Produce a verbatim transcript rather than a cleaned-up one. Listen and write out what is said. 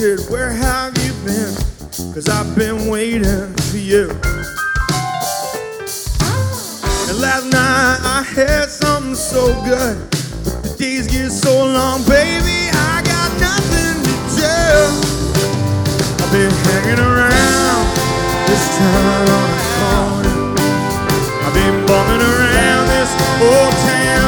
said, where have you been? Cause I've been waiting for you. And last night I had something so good, but the days get so long, baby, I got nothing to do. I've been hanging around this town on a corner. I've been bumming around this old town